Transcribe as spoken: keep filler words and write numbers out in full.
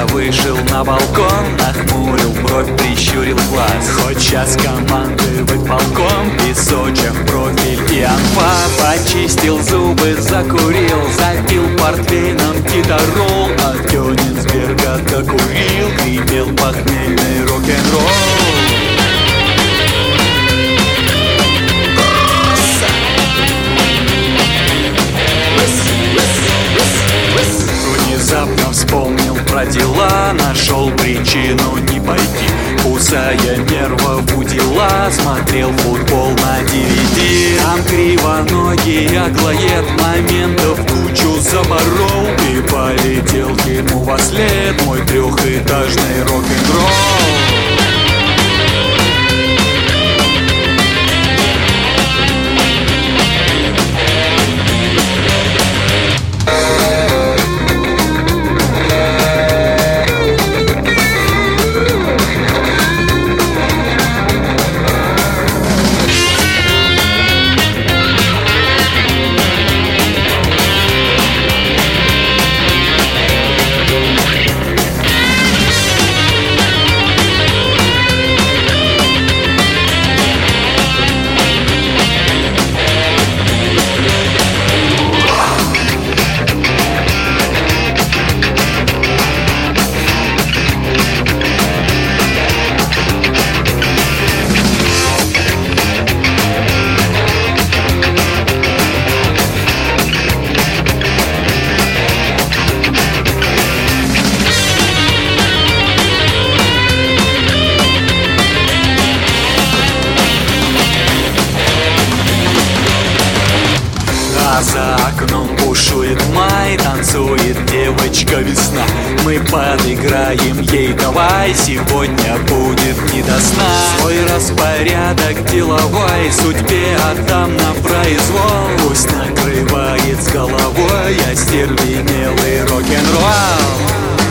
вышел на балкон, нахмурил бровь, прищурил глаз. Хоть час командовать полком, песочек, профиль и анфа. Почистил зубы, закурил, запил портвейном гитару. От Кёнигсберга докурил, гремел похмельный рок-н-ролл. Внезапно вспомнил про дела, нашел причину не пойти. Кусая нервов у дела, смотрел футбол на ди ви ди. Там кривоногий аглоед моментов кучу заборол. И полетел ему вослед мой трехэтажный рок-н-ролл. А за окном бушует май, танцует девочка весна. Мы подыграем ей, давай, сегодня будет не до сна. Свой распорядок деловой судьбе отдам на произвол. Пусть накрывает с головой остервенелый рок-н-ролл.